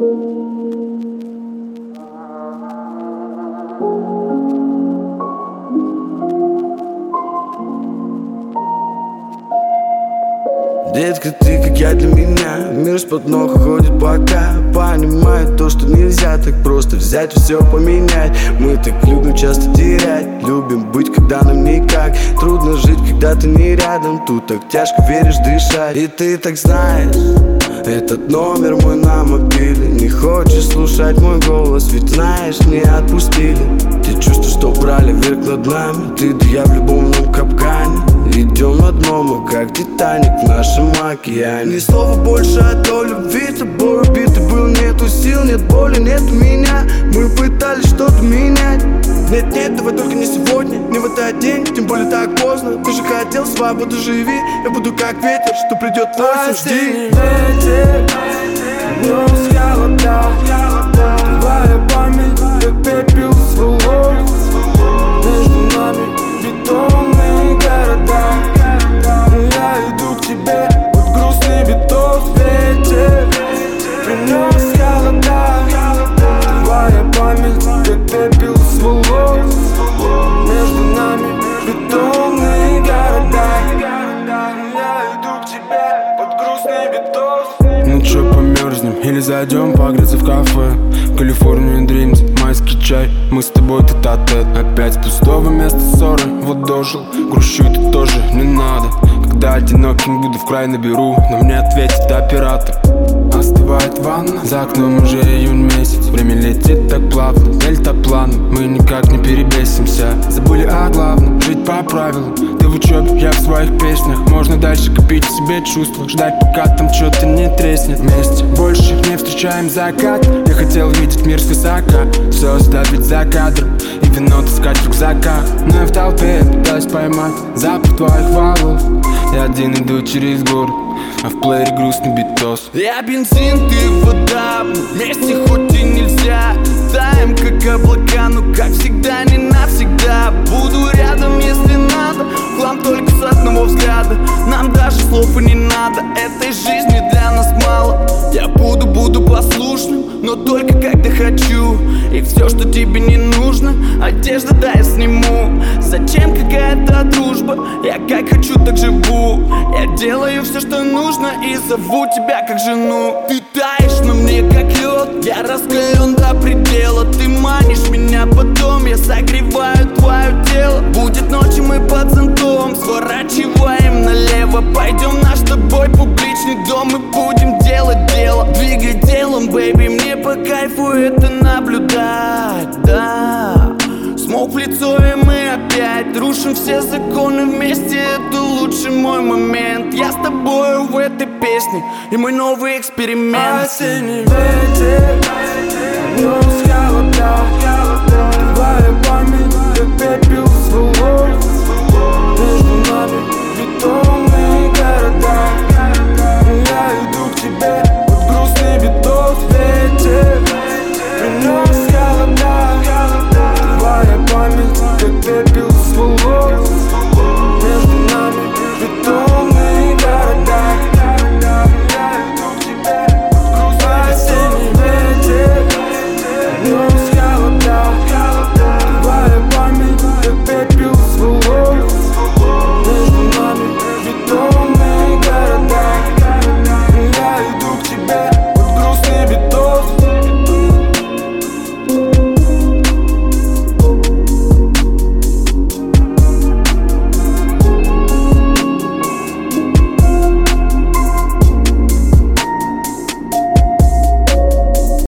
Детка, ты как я для меня. Мир с-под ног уходит пока. Понимаю то, что нельзя так просто взять и все поменять. Мы так любим часто терять. Любим быть, когда нам никак. Трудно жить, когда ты не рядом. Тут так тяжко веришь дышать. И ты так знаешь, этот номер мой на мобиле. Не хочешь слушать мой голос, ведь знаешь, не отпустили. Те чувства, что брали вверх над нами. Ты да я в любовном капкане. Идем на дно, мы как Титаник в нашем океане. Ни слова больше о той любви. Тобой убитый был, нету сил, нет боли, нету меня. Мы пытались что-то менять. Нет, давай только не сегодня, не в этот день, тем более так поздно. Ты же хотел свободу, живи. Я буду как ветер, что придет осень, жди. Ветер, нес холода. Твоя память, как пепел с волос. Между нами бетонные города. Я иду к тебе, под грустный битос. Ветер, принес холода. Твоя память, как пепел с волос. Между нами бетонные города. Я иду к тебе, под грустный битос. Ну чё, померзнем или зайдем погреться в кафе? Калифорния Dreams, майский чай, мы с тобой тет-а-тет. Опять с пустого места ссоры, вот дожил. Грущу это тоже не надо. Когда одиноким буду, в край наберу, но мне ответит оператор. Остывает ванна, за окном уже июнь месяц. Время летит так плавно, дельтапланом. Мы никак не перебесимся. Забыли о главном, жить по правилам. Ты в учебе, я в своих песнях. Можно дальше копить в себе чувства, ждать пока там что-то не треснет. Вместе больше не встречаем закат. Я хотел видеть мир свысока, все оставить за кадром и вино таскать в рюкзаках. Но я в толпе пытаюсь поймать запах твоих волос. Я один иду через город, а в плеере грустный битос. Я бензин, ты вода, вместе хоть и нельзя. Таем как облака, но как всегда не навсегда. Буду рядом, если надо, хлам только с одного взгляда. Нам даже слов и не надо, этой жизни для нас мало. Я буду послушным, но только когда хочу. И все, что тебе не нужно, одежда, да, я сниму. Зачем какая-то дружба? Я как хочу, так живу. Я делаю все, что нужно, и зову тебя как жену. Ты таешь на мне как лед, я раскален до предела. Ты манишь меня потом, я согреваю твое тело. Будет ночь, и мы под зонтом сворачиваем налево. Пойдем в наш с тобой публичный дом и будем делать дело. Двигай делом, бэйби, мне по кайфу это наблюдать, да. Смог в лицо, и мы опять рушим все законы вместе. Это лучший мой момент. Я с тобою в этой песне, и мой новый эксперимент. Осенний ветер, нес холода.